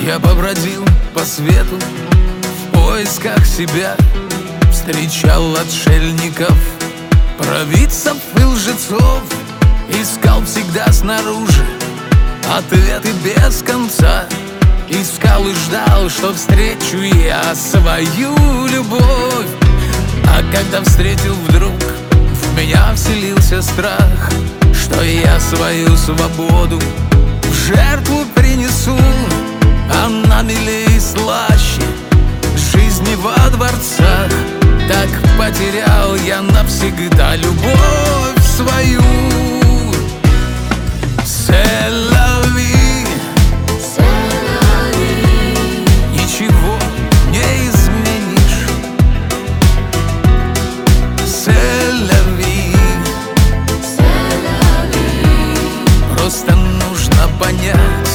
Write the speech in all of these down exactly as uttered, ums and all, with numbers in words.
Я побродил по свету в поисках себя, встречал отшельников, провидцев и лжецов, искал всегда снаружи ответы без конца, искал и ждал, что встречу я свою любовь. А когда встретил вдруг, в меня вселился страх, что я свою свободу в жертву принесу. Она милее и слаще жизни во дворцах. Так потерял я навсегда любовь свою. C'est la vie, ничего не изменишь. C'est la vie, просто нужно понять.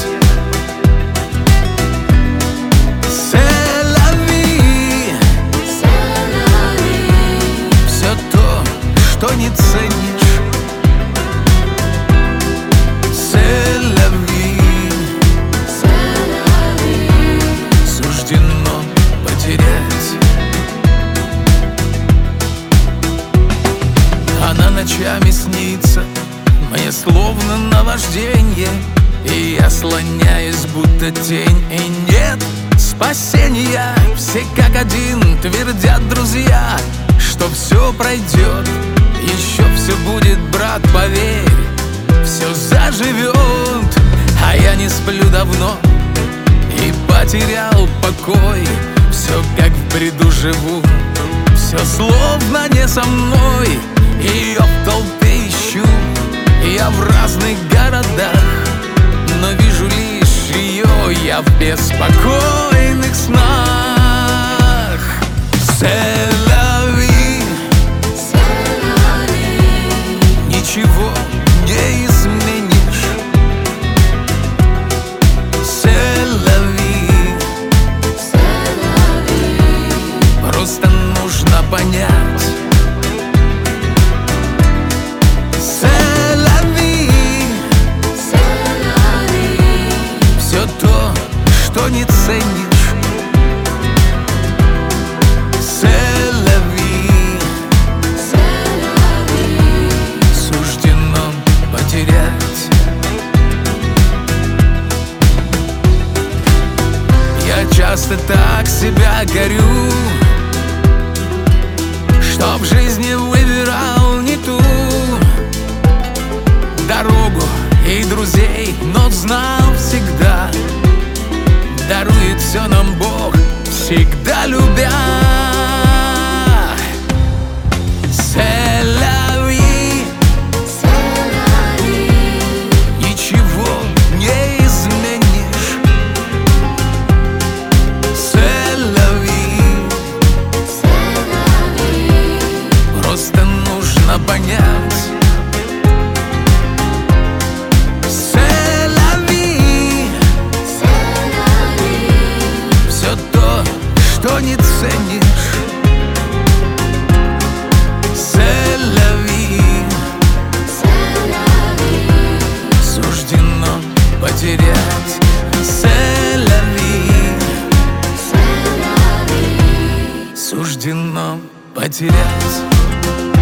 Что не ценишь, c'est la vie, суждено потерять. Она ночами снится мне словно наважденье, и я слоняюсь будто тень, и нет спасения. Все как один твердят друзья, что все пройдет, еще все будет, брат, поверь, все заживет. А я не сплю давно и потерял покой, все как в бреду живу, все словно не со мной. Ее в толпе ищу я в разных городах, но вижу лишь ее я в беспокойных снах. C'est la vie, ничего не изменишь. C'est la vie, просто нужно понять. C'est la vie, все то, что не ценишь. C'est la vie, суждено потерять. Я часто так себя горю, что в жизни выбирал не ту дорогу и друзей, но знал всегда, дарует все нам Бог, всегда любя. C'est la vie, ничего не изменишь. C'est la vie, просто нужно понять. C'est la vie, все то, что не ценишь. C'est la vie, суждено потерять. C'est la vie, суждено потерять.